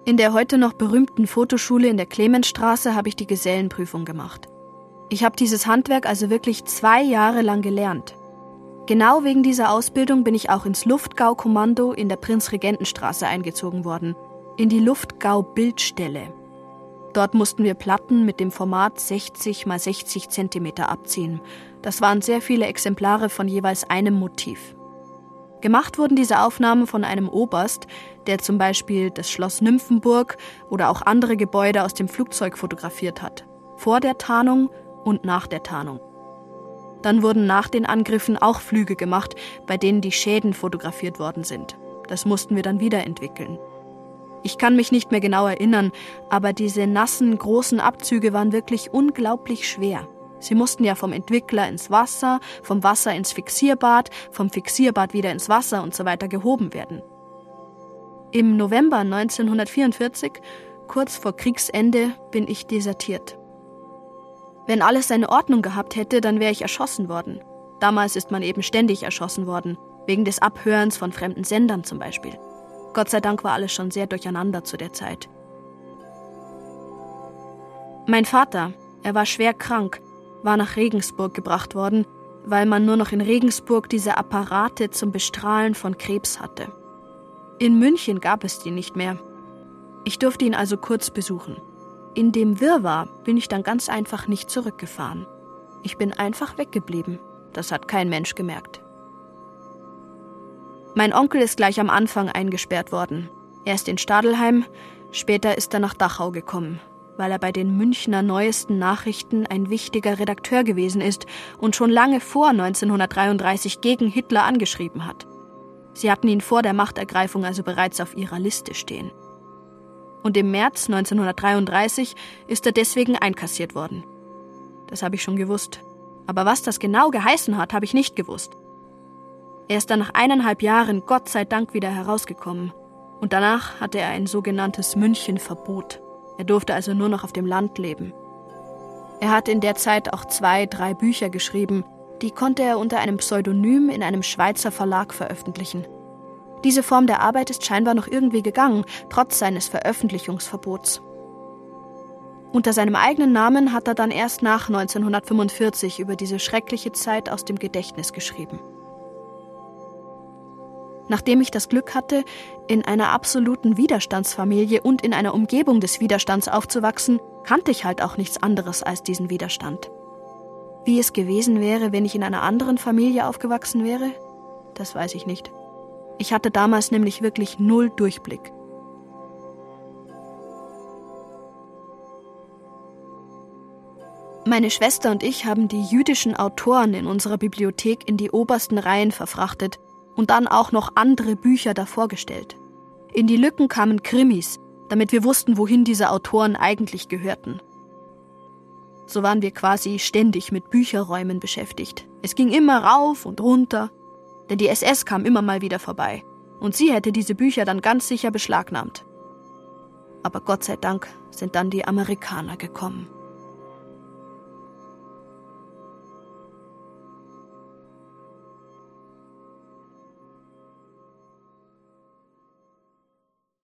In der heute noch berühmten Fotoschule in der Clemensstraße habe ich die Gesellenprüfung gemacht. Ich habe dieses Handwerk also wirklich 2 Jahre lang gelernt. Genau wegen dieser Ausbildung bin ich auch ins Luftgau-Kommando in der Prinzregentenstraße eingezogen worden, in die Luftgau-Bildstelle. Dort mussten wir Platten mit dem Format 60 x 60 cm abziehen. Das waren sehr viele Exemplare von jeweils einem Motiv. Gemacht wurden diese Aufnahmen von einem Oberst, der zum Beispiel das Schloss Nymphenburg oder auch andere Gebäude aus dem Flugzeug fotografiert hat. Vor der Tarnung und nach der Tarnung. Dann wurden nach den Angriffen auch Flüge gemacht, bei denen die Schäden fotografiert worden sind. Das mussten wir dann wiederentwickeln. Ich kann mich nicht mehr genau erinnern, aber diese nassen, großen Abzüge waren wirklich unglaublich schwer. Sie mussten ja vom Entwickler ins Wasser, vom Wasser ins Fixierbad, vom Fixierbad wieder ins Wasser und so weiter gehoben werden. Im November 1944, kurz vor Kriegsende, bin ich desertiert. Wenn alles seine Ordnung gehabt hätte, dann wäre ich erschossen worden. Damals ist man eben ständig erschossen worden, wegen des Abhörens von fremden Sendern zum Beispiel. Gott sei Dank war alles schon sehr durcheinander zu der Zeit. Mein Vater, er war schwer krank, war nach Regensburg gebracht worden, weil man nur noch in Regensburg diese Apparate zum Bestrahlen von Krebs hatte. In München gab es die nicht mehr. Ich durfte ihn also kurz besuchen. In dem Wirrwarr bin ich dann ganz einfach nicht zurückgefahren. Ich bin einfach weggeblieben. Das hat kein Mensch gemerkt. Mein Onkel ist gleich am Anfang eingesperrt worden. Erst in Stadelheim, später ist er nach Dachau gekommen, weil er bei den Münchner Neuesten Nachrichten ein wichtiger Redakteur gewesen ist und schon lange vor 1933 gegen Hitler angeschrieben hat. Sie hatten ihn vor der Machtergreifung also bereits auf ihrer Liste stehen. Und im März 1933 ist er deswegen einkassiert worden. Das habe ich schon gewusst. Aber was das genau geheißen hat, habe ich nicht gewusst. Er ist dann nach 1,5 Jahren Gott sei Dank wieder herausgekommen. Und danach hatte er ein sogenanntes München-Verbot. Er durfte also nur noch auf dem Land leben. Er hat in der Zeit auch 2, 3 Bücher geschrieben. Die konnte er unter einem Pseudonym in einem Schweizer Verlag veröffentlichen. Diese Form der Arbeit ist scheinbar noch irgendwie gegangen, trotz seines Veröffentlichungsverbots. Unter seinem eigenen Namen hat er dann erst nach 1945 über diese schreckliche Zeit aus dem Gedächtnis geschrieben. Nachdem ich das Glück hatte, in einer absoluten Widerstandsfamilie und in einer Umgebung des Widerstands aufzuwachsen, kannte ich halt auch nichts anderes als diesen Widerstand. Wie es gewesen wäre, wenn ich in einer anderen Familie aufgewachsen wäre, das weiß ich nicht. Ich hatte damals nämlich wirklich 0 Durchblick. Meine Schwester und ich haben die jüdischen Autoren in unserer Bibliothek in die obersten Reihen verfrachtet und dann auch noch andere Bücher davor gestellt. In die Lücken kamen Krimis, damit wir wussten, wohin diese Autoren eigentlich gehörten. So waren wir quasi ständig mit Bücherräumen beschäftigt. Es ging immer rauf und runter, denn die SS kam immer mal wieder vorbei und sie hätte diese Bücher dann ganz sicher beschlagnahmt. Aber Gott sei Dank sind dann die Amerikaner gekommen.